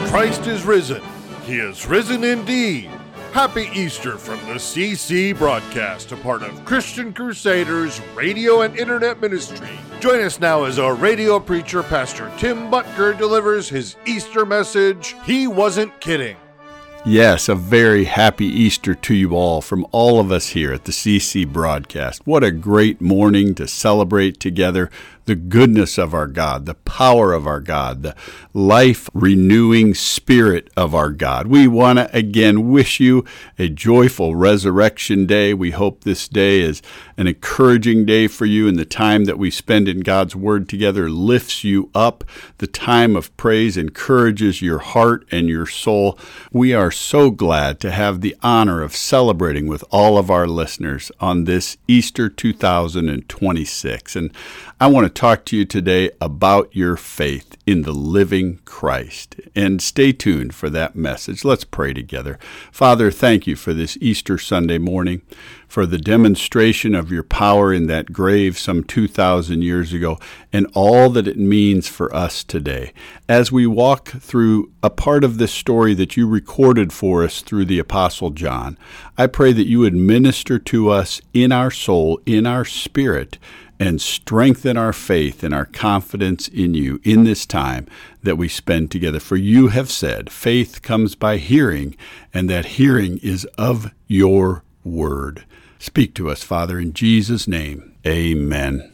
Christ is risen. He is risen indeed. Happy Easter from the CC Broadcast, a part of Christian Crusaders radio and internet ministry. Join us now as our radio preacher, Pastor Tim Butker, delivers his Easter message, He Wasn't Kidding. Yes, a very happy Easter to you all from all of us here at the CC Broadcast. What a great morning to celebrate together the goodness of our God, the power of our God, the life-renewing spirit of our God. We want to again wish you a joyful Resurrection Day. We hope this day is an encouraging day for you, and the time that we spend in God's Word together lifts you up. The time of praise encourages your heart and your soul. We are so glad to have the honor of celebrating with all of our listeners on this Easter 2026. And I want to talk to you today about your faith in the living Christ. And stay tuned for that message. Let's pray together. Father, thank you for this Easter Sunday morning, for the demonstration of your power in that grave some 2,000 years ago, and all that it means for us today. As we walk through a part of this story that you recorded for us through the Apostle John, I pray that you would minister to us in our soul, in our spirit, and strengthen our faith and our confidence in you in this time that we spend together. For you have said, faith comes by hearing, and that hearing is of your word. Speak to us, Father, in Jesus' name. Amen.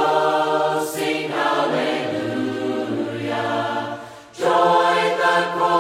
Join the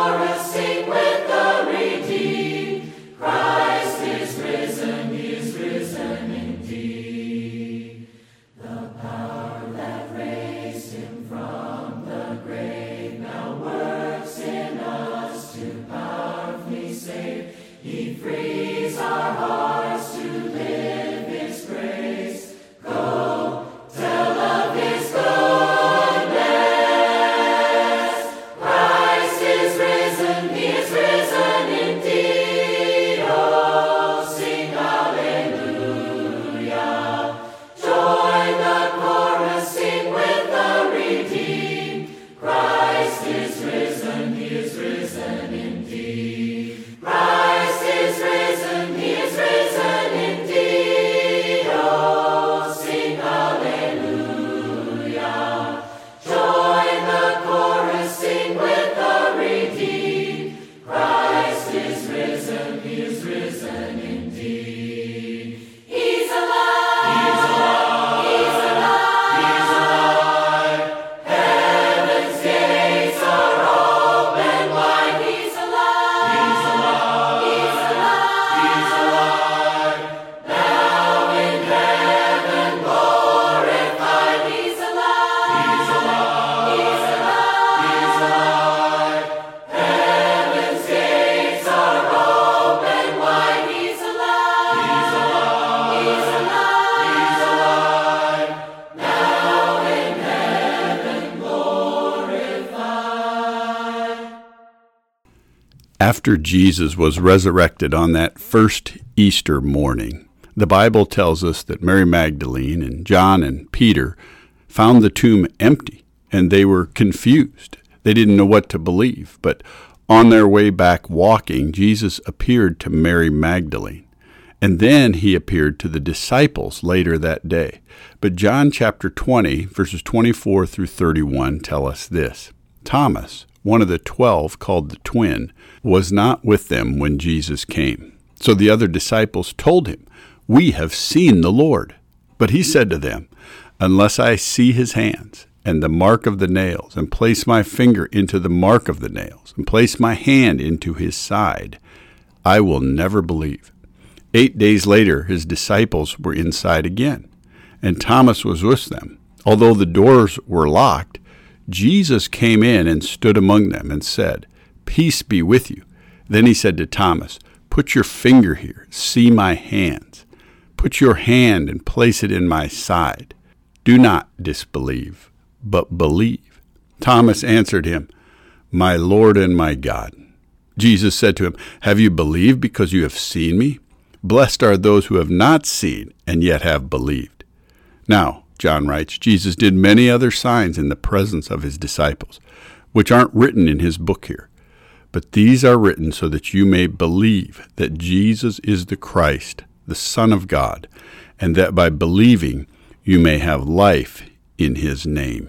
After Jesus was resurrected on that first Easter morning, the Bible tells us that Mary Magdalene and John and Peter found the tomb empty, and they were confused. They didn't know what to believe, but on their way back walking, Jesus appeared to Mary Magdalene, and then he appeared to the disciples later that day. But John chapter 20, verses 24 through 31 tell us this. Thomas, one of the 12, called the twin, was not with them when Jesus came. So the other disciples told him, "We have seen the Lord." But he said to them, "Unless I see his hands and the mark of the nails, and place my finger into the mark of the nails, and place my hand into his side, I will never believe." 8 days later, his disciples were inside again, and Thomas was with them. Although the doors were locked, Jesus came in and stood among them and said, "Peace be with you." Then he said to Thomas, "Put your finger here, see my hands. Put your hand and place it in my side. Do not disbelieve, but believe." Thomas answered him, "My Lord and my God." Jesus said to him, "Have you believed because you have seen me? Blessed are those who have not seen and yet have believed." Now, John writes, Jesus did many other signs in the presence of his disciples, which aren't written in his book here. But these are written so that you may believe that Jesus is the Christ, the Son of God, and that by believing you may have life in his name.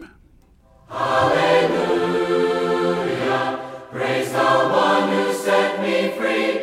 Hallelujah, praise the one who set me free.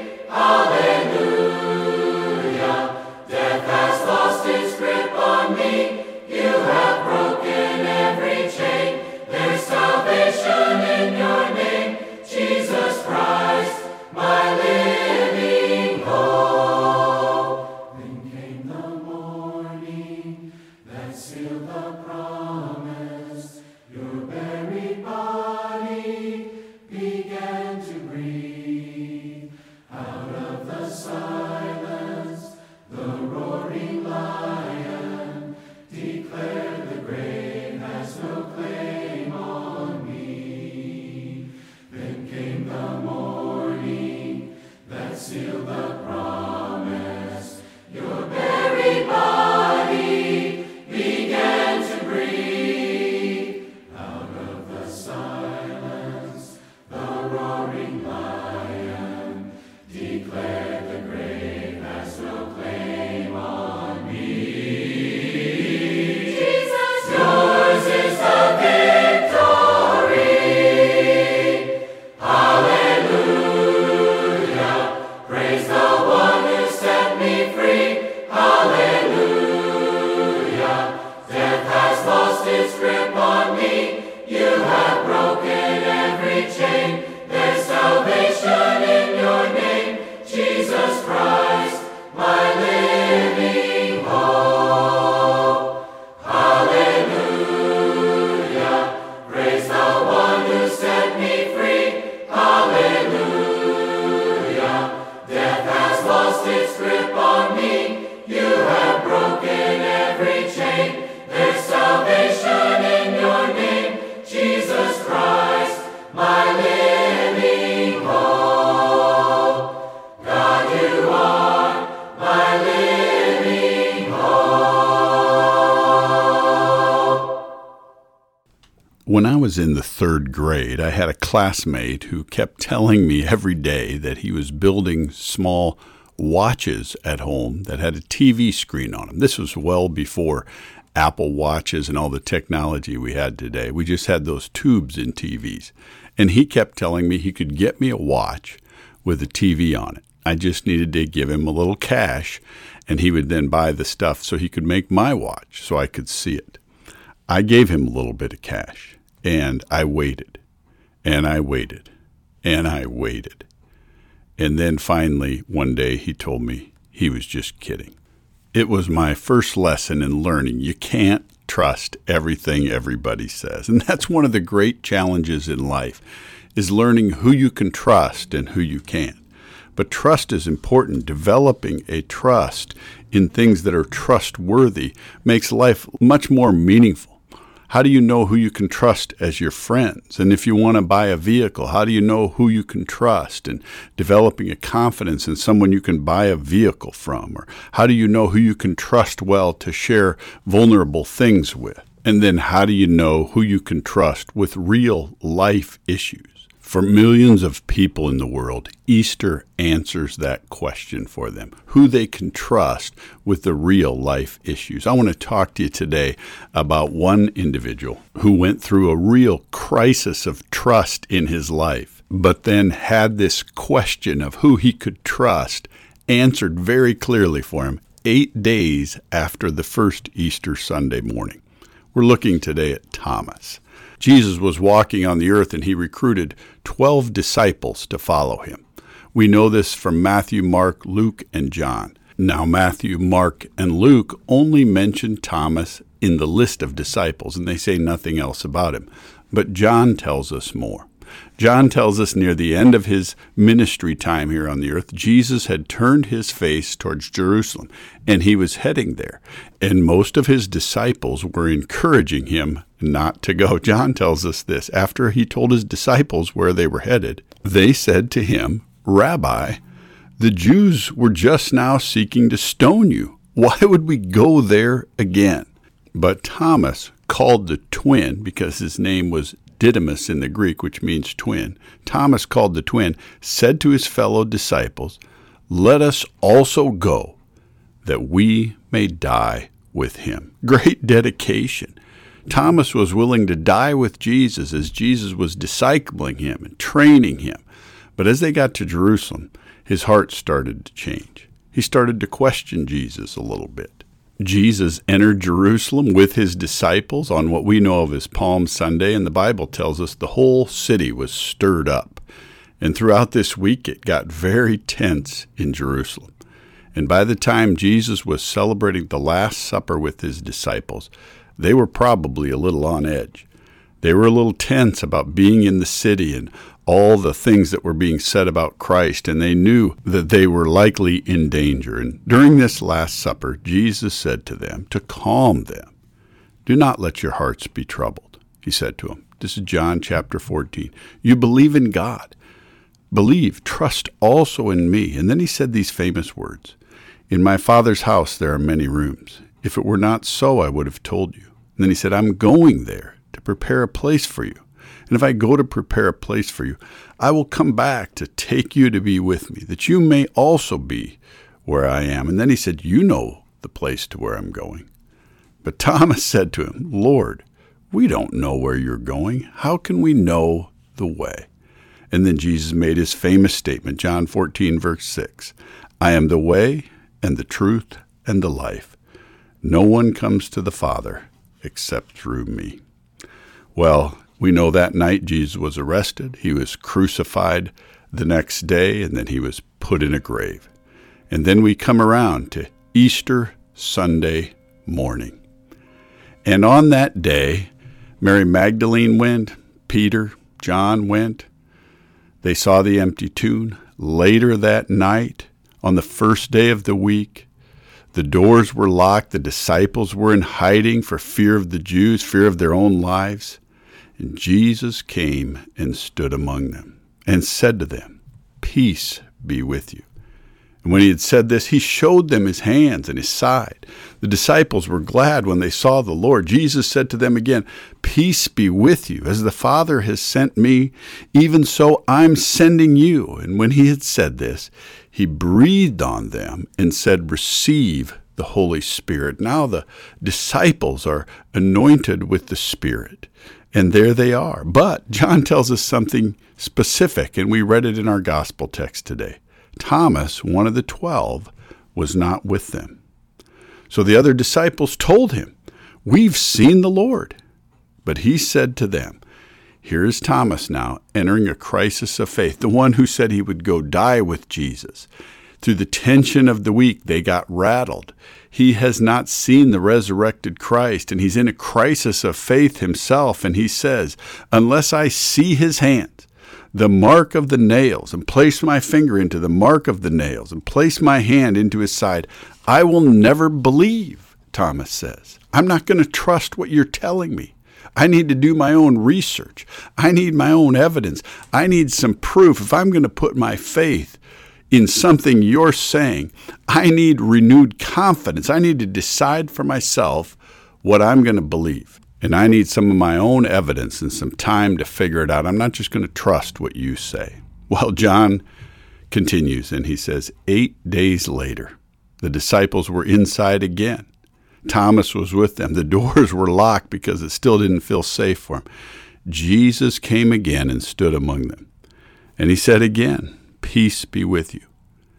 Hallelujah, death has lost its grip on me. You have broken every chain. There's salvation in your name, Jesus Christ, my living hope. Then came the morning that sealed the promise. Your buried body began to breathe. Out of the silence, the roaring lion declared the grave has no claim on me. Then came the morning that sealed the promise. Your buried body began to breathe. Out of the silence, the roaring lion declared the grave has no claim on me. Jesus, yours is the victory. Hallelujah, praise the one who set me free. Hallelujah, death has lost its grip on me. You have broken every chain. There's salvation in your name, Jesus Christ, my living hope. Hallelujah, praise the one who set me free. Hallelujah, death has lost its grip on me. You have broken every chain. There's salvation in your name, Jesus Christ, my living hope. God, you are my living hope. When I was in the 3rd grade, I had a classmate who kept telling me every day that he was building small watches at home that had a TV screen on them. This was well before Apple Watches and all the technology we had today. We just had those tubes in TVs. And he kept telling me he could get me a watch with a TV on it. I just needed to give him a little cash, and he would then buy the stuff so he could make my watch so I could see it. I gave him a little bit of cash, and I waited, and I waited, and I waited. And then finally, one day, he told me he was just kidding. It was my first lesson in learning. You can't trust everything everybody says. And that's one of the great challenges in life, is learning who you can trust and who you can't. But trust is important. Developing a trust in things that are trustworthy makes life much more meaningful. How do you know who you can trust as your friends? And if you want to buy a vehicle, how do you know who you can trust? And developing a confidence in someone you can buy a vehicle from? Or how do you know who you can trust well to share vulnerable things with? And then how do you know who you can trust with real life issues? For millions of people in the world, Easter answers that question for them, who they can trust with the real life issues. I want to talk to you today about one individual who went through a real crisis of trust in his life, but then had this question of who he could trust answered very clearly for him 8 days after the first Easter Sunday morning. We're looking today at Thomas. Jesus was walking on the earth and he recruited 12 disciples to follow him. We know this from Matthew, Mark, Luke, and John. Now, Matthew, Mark, and Luke only mention Thomas in the list of disciples, and they say nothing else about him. But John tells us more. John tells us near the end of his ministry time here on the earth, Jesus had turned his face towards Jerusalem, and he was heading there. And most of his disciples were encouraging him not to go. John tells us this. After he told his disciples where they were headed, they said to him, "Rabbi, the Jews were just now seeking to stone you. Why would we go there again?" But Thomas, called the twin, because his name was Didymus in the Greek, which means twin, Thomas, called the twin, said to his fellow disciples, "Let us also go, that we may die with him." Great dedication. Thomas was willing to die with Jesus as Jesus was discipling him and training him. But as they got to Jerusalem, his heart started to change. He started to question Jesus a little bit. Jesus entered Jerusalem with his disciples on what we know of as Palm Sunday, and the Bible tells us the whole city was stirred up. And throughout this week, it got very tense in Jerusalem. And by the time Jesus was celebrating the Last Supper with his disciples, they were probably a little on edge. They were a little tense about being in the city and all the things that were being said about Christ, and they knew that they were likely in danger. And during this Last Supper, Jesus said to them to calm them. "Do not let your hearts be troubled," he said to them. This is John chapter 14. "You believe in God. Believe, trust also in me." And then he said these famous words, "In my Father's house there are many rooms. If it were not so, I would have told you." And then he said, "I'm going there to prepare a place for you. And if I go to prepare a place for you, I will come back to take you to be with me, that you may also be where I am." And then he said, "You know the place to where I'm going." But Thomas said to him, "Lord, we don't know where you're going. How can we know the way?" And then Jesus made his famous statement, John 14, verse 6, "I am the way and the truth and the life. No one comes to the Father except through me." Well, we know that night Jesus was arrested. He was crucified the next day, and then he was put in a grave. And then we come around to Easter Sunday morning. And on that day, Mary Magdalene went, Peter, John went. They saw the empty tomb. Later that night, on the first day of the week, the doors were locked. The disciples were in hiding for fear of the Jews, fear of their own lives. And Jesus came and stood among them and said to them, "Peace be with you." And when he had said this, he showed them his hands and his side. The disciples were glad when they saw the Lord. Jesus said to them again, "Peace be with you. As the Father has sent me, even so I'm sending you." And when he had said this, he breathed on them and said, "Receive the Holy Spirit." Now the disciples are anointed with the Spirit. And there they are. But John tells us something specific, and we read it in our gospel text today. Thomas, one of the 12, was not with them. So the other disciples told him, "We've seen the Lord." But he said to them, here is Thomas now entering a crisis of faith, the one who said he would go die with Jesus. Through the tension of the week, they got rattled. He has not seen the resurrected Christ, and he's in a crisis of faith himself. And he says, "Unless I see his hands, the mark of the nails, and place my finger into the mark of the nails, and place my hand into his side, I will never believe," Thomas says. "I'm not going to trust what you're telling me. I need to do my own research. I need my own evidence. I need some proof. If I'm going to put my faith in something you're saying, I need renewed confidence. I need to decide for myself what I'm going to believe. And I need some of my own evidence and some time to figure it out. I'm not just going to trust what you say. Well, John continues, and he says, 8 days later, the disciples were inside again. Thomas was with them. The doors were locked because it still didn't feel safe for him. Jesus came again and stood among them. And he said again, peace be with you.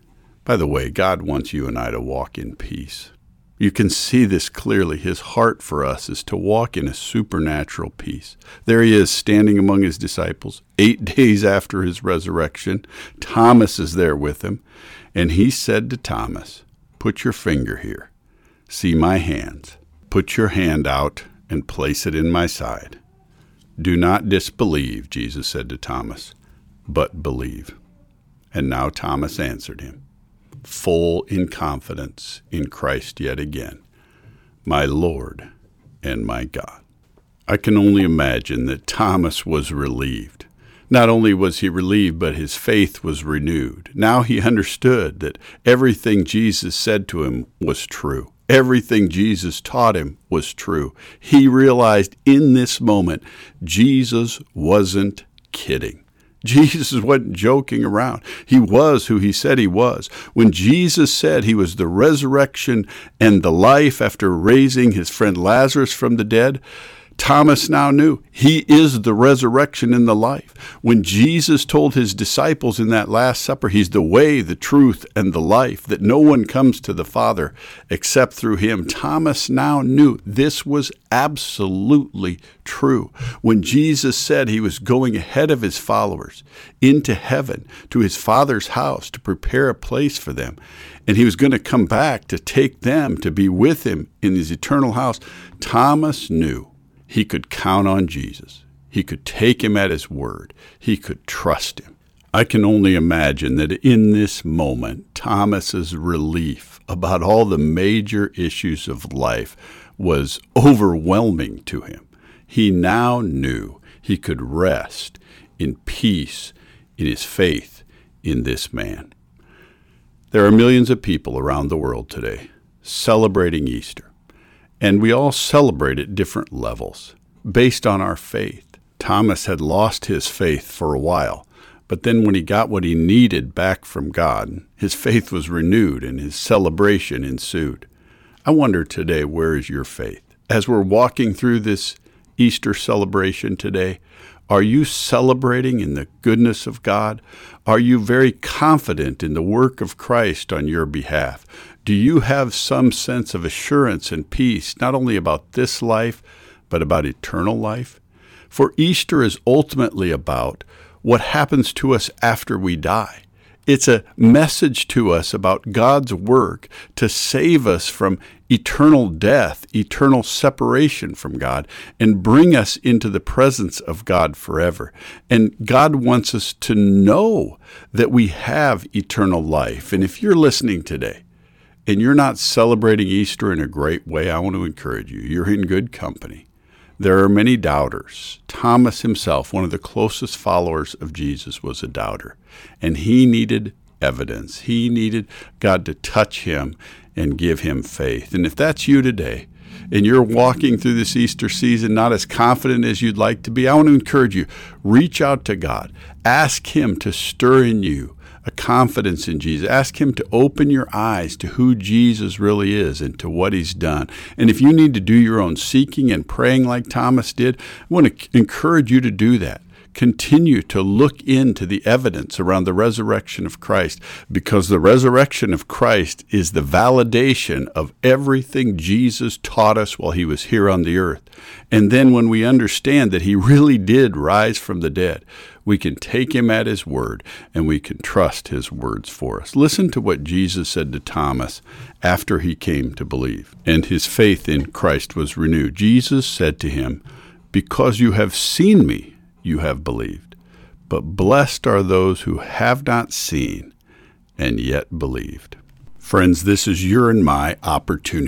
By the way, God wants you and I to walk in peace. You can see this clearly. His heart for us is to walk in a supernatural peace. There he is standing among his disciples 8 days after his resurrection. Thomas is there with him. And he said to Thomas, put your finger here. See my hands. Put your hand out and place it in my side. Do not disbelieve, Jesus said to Thomas, but believe. And now Thomas answered him, full in confidence in Christ yet again, my Lord and my God. I can only imagine that Thomas was relieved. Not only was he relieved, but his faith was renewed. Now he understood that everything Jesus said to him was true. Everything Jesus taught him was true. He realized in this moment, Jesus wasn't kidding. Jesus wasn't joking around. He was who he said he was. When Jesus said he was the resurrection and the life after raising his friend Lazarus from the dead, Thomas now knew he is the resurrection and the life. When Jesus told his disciples in that Last Supper, he's the way, the truth, and the life, that no one comes to the Father except through him, Thomas now knew this was absolutely true. When Jesus said he was going ahead of his followers into heaven, to his Father's house, to prepare a place for them, and he was going to come back to take them to be with him in his eternal house, Thomas knew he could count on Jesus. He could take him at his word. He could trust him. I can only imagine that in this moment, Thomas's relief about all the major issues of life was overwhelming to him. He now knew he could rest in peace in his faith in this man. There are millions of people around the world today celebrating Easter. And we all celebrate at different levels based on our faith. Thomas had lost his faith for a while, but then when he got what he needed back from God, his faith was renewed and his celebration ensued. I wonder today, where is your faith? As we're walking through this Easter celebration today, are you celebrating in the goodness of God? Are you very confident in the work of Christ on your behalf? Do you have some sense of assurance and peace, not only about this life, but about eternal life? For Easter is ultimately about what happens to us after we die. It's a message to us about God's work to save us from eternal death, eternal separation from God, and bring us into the presence of God forever. And God wants us to know that we have eternal life. And if you're listening today, and you're not celebrating Easter in a great way, I want to encourage you. You're in good company. There are many doubters. Thomas himself, one of the closest followers of Jesus, was a doubter. And he needed evidence. He needed God to touch him and give him faith. And if that's you today, and you're walking through this Easter season not as confident as you'd like to be, I want to encourage you, reach out to God. Ask him to stir in you a confidence in Jesus. Ask him to open your eyes to who Jesus really is and to what he's done. And if you need to do your own seeking and praying like Thomas did, I want to encourage you to do that. Continue to look into the evidence around the resurrection of Christ, because the resurrection of Christ is the validation of everything Jesus taught us while he was here on the earth. And then when we understand that he really did rise from the dead, we can take him at his word and we can trust his words for us. Listen to what Jesus said to Thomas after he came to believe and his faith in Christ was renewed. Jesus said to him, "Because you have seen me, you have believed. But blessed are those who have not seen and yet believed." Friends, this is your and my opportunity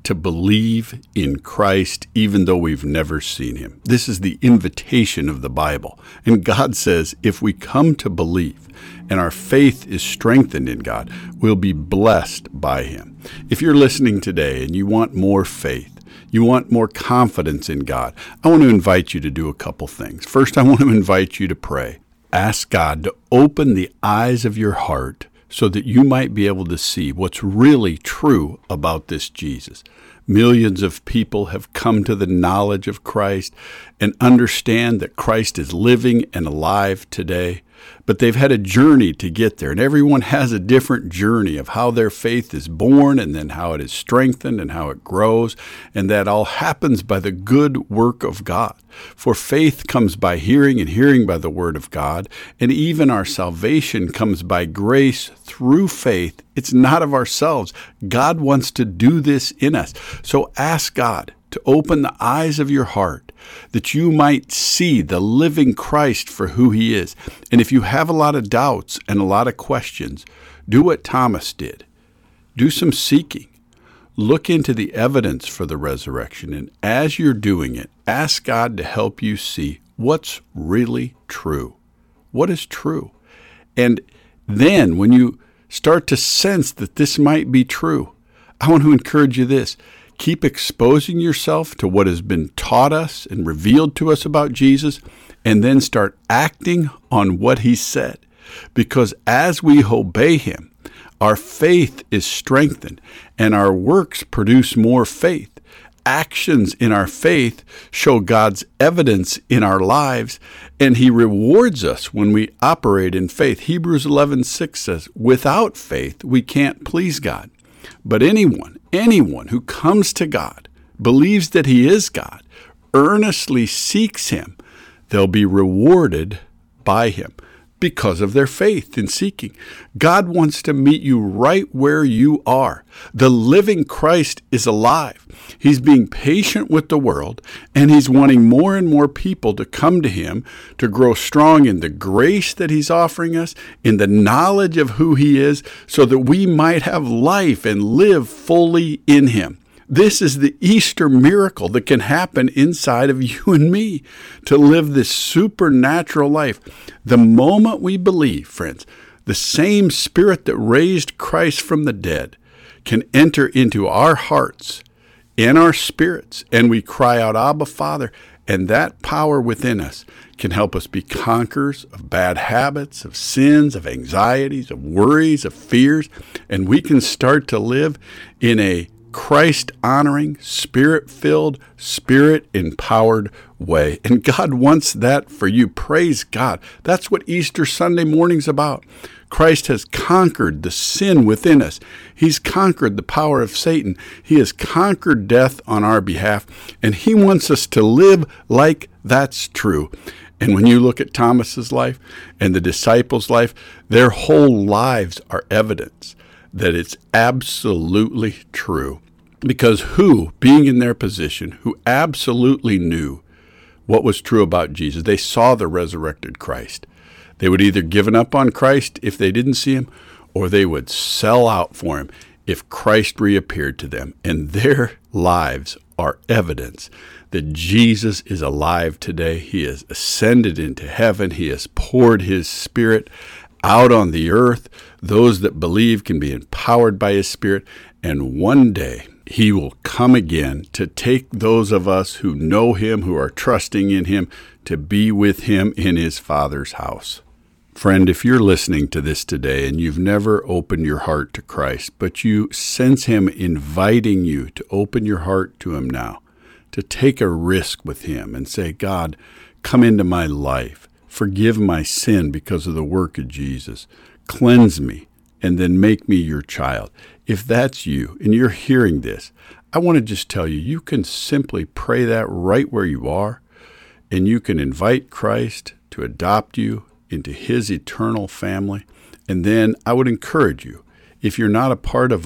to believe in Christ even though we've never seen him. This is the invitation of the Bible. And God says if we come to believe and our faith is strengthened in God, we'll be blessed by him. If you're listening today and you want more faith, you want more confidence in God, I want to invite you to do a couple things. First, I want to invite you to pray. Ask God to open the eyes of your heart so that you might be able to see what's really true about this Jesus. Millions of people have come to the knowledge of Christ and understand that Christ is living and alive today, but they've had a journey to get there, and everyone has a different journey of how their faith is born and then how it is strengthened and how it grows, and that all happens by the good work of God. For faith comes by hearing, and hearing by the word of God, and even our salvation comes by grace through faith. It's not of ourselves. God wants to do this in us. So ask God to open the eyes of your heart that you might see the living Christ for who he is. And if you have a lot of doubts and a lot of questions, do what Thomas did. Do some seeking. Look into the evidence for the resurrection. And as you're doing it, ask God to help you see what's really true. What is true? And then when you start to sense that this might be true, I want to encourage you this. Keep exposing yourself to what has been taught us and revealed to us about Jesus, and then start acting on what he said. Because as we obey him, our faith is strengthened, and our works produce more faith. Actions in our faith show God's evidence in our lives, and he rewards us when we operate in faith. Hebrews 11:6 says, without faith, we can't please God. But anyone who comes to God, believes that he is God, earnestly seeks him, they'll be rewarded by him because of their faith in seeking. God wants to meet you right where you are. The living Christ is alive. He's being patient with the world, and he's wanting more and more people to come to him to grow strong in the grace that he's offering us, in the knowledge of who he is, so that we might have life and live fully in him. This is the Easter miracle that can happen inside of you and me, to live this supernatural life. The moment we believe, friends, the same Spirit that raised Christ from the dead can enter into our hearts and our spirits, and we cry out, Abba, Father, and that power within us can help us be conquerors of bad habits, of sins, of anxieties, of worries, of fears, and we can start to live in a Christ-honoring, Spirit-filled, Spirit-empowered way. And God wants that for you. Praise God. That's what Easter Sunday morning's about. Christ has conquered the sin within us. He's conquered the power of Satan. He has conquered death on our behalf, and he wants us to live like that's true. And when you look at Thomas's life and the disciples' life, their whole lives are evidence that it's absolutely true. Because who, being in their position, who absolutely knew what was true about Jesus, they saw the resurrected Christ. They would either given up on Christ if they didn't see him, or they would sell out for him if Christ reappeared to them. And their lives are evidence that Jesus is alive today. He has ascended into heaven. He has poured his Spirit out on the earth. Those that believe can be empowered by his Spirit. And one day he will come again to take those of us who know him, who are trusting in him, to be with him in his Father's house. Friend, if you're listening to this today and you've never opened your heart to Christ, but you sense him inviting you to open your heart to him now, to take a risk with him and say, God, come into my life. Forgive my sin because of the work of Jesus. Cleanse me, and then make me your child. If that's you and you're hearing this, I want to just tell you, you can simply pray that right where you are, and you can invite Christ to adopt you into his eternal family. And then I would encourage you, if you're not a part of a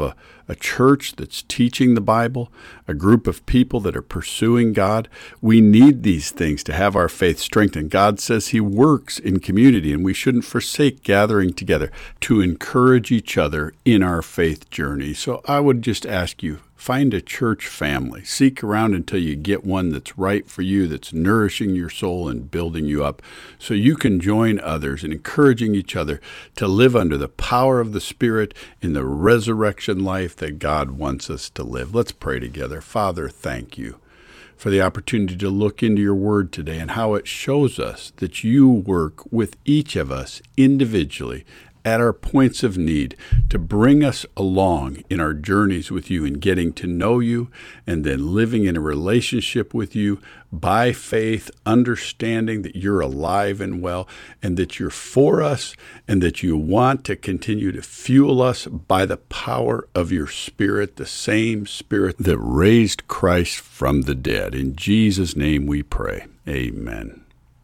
a church that's teaching the Bible, a group of people that are pursuing God. We need these things to have our faith strengthened. God says He works in community, and we shouldn't forsake gathering together to encourage each other in our faith journey. So I would just ask you, find a church family. Seek around until you get one that's right for you, that's nourishing your soul and building you up, so you can join others in encouraging each other to live under the power of the Spirit in the resurrection life that God wants us to live. Let's pray together. Father, thank you for the opportunity to look into your word today and how it shows us that you work with each of us individually at our points of need to bring us along in our journeys with you and getting to know you and then living in a relationship with you by faith, understanding that you're alive and well and that you're for us and that you want to continue to fuel us by the power of your Spirit, the same Spirit that raised Christ from the dead. In Jesus' name we pray. Amen.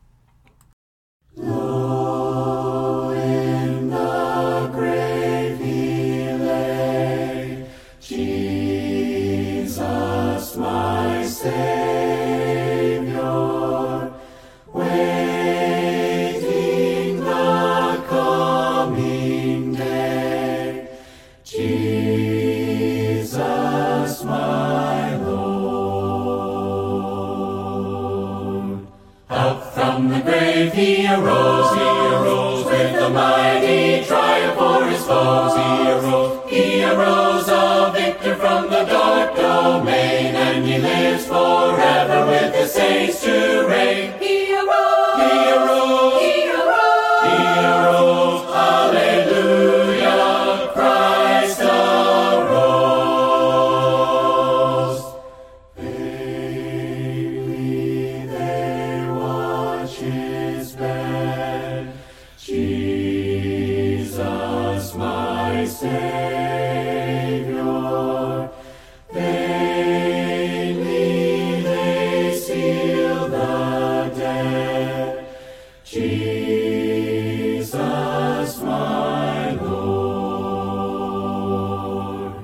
He arose with a mighty triumph for his foes. He arose a victor from the dark domain, and he lives forever with the saints to reign. He arose, he arose, he arose, he arose, hallelujah, Christ arose. Vainly they watch his bed, Jesus my Savior. Vainly they seal the dead, Jesus my Lord.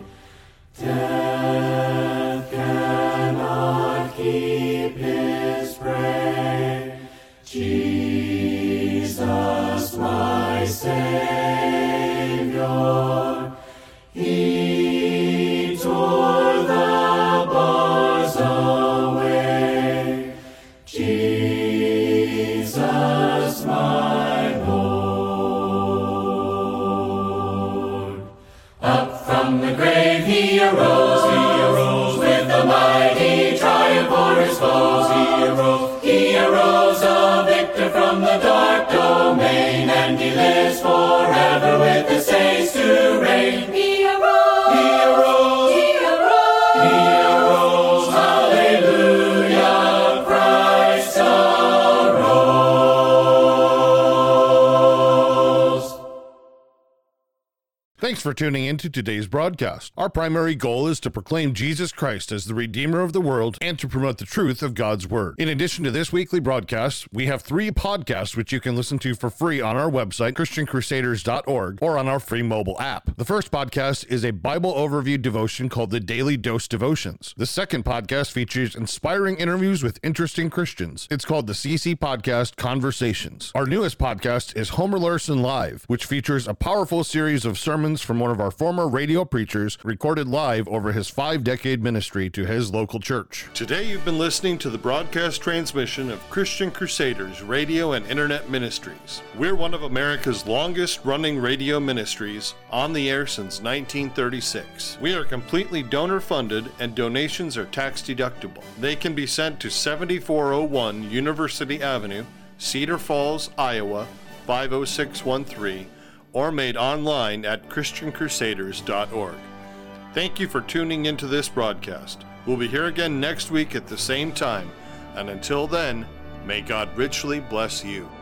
Death cannot keep his prey, Jesus my Savior. He tore the bars away, Jesus my Lord. Up from the grave he arose with a mighty triumph for his foes. He arose a victor from the dark domain, and he lives forever with the saints to reign. He arose, he arose, he arose, he arose, hallelujah, Christ arose. Thanks for tuning into today's broadcast. Our primary goal is to proclaim Jesus Christ as the Redeemer of the world and to promote the truth of God's Word. In addition to this weekly broadcast, we have 3 podcasts which you can listen to for free on our website, ChristianCrusaders.org, or on our free mobile app. The first podcast is a Bible overview devotion called the Daily Dose Devotions. The second podcast features inspiring interviews with interesting Christians. It's called the CC Podcast Conversations. Our newest podcast is Homer Larson Live, which features a powerful series of sermons from one of our former radio preachers recorded live over his 5-decade ministry to his local church. Today you've been listening to the broadcast transmission of Christian Crusaders Radio and Internet Ministries. We're one of America's longest running radio ministries, on the air since 1936. We are completely donor funded and donations are tax deductible. They can be sent to 7401 University Avenue, Cedar Falls, Iowa 50613, or made online at ChristianCrusaders.org. Thank you for tuning into this broadcast. We'll be here again next week at the same time, and until then, may God richly bless you.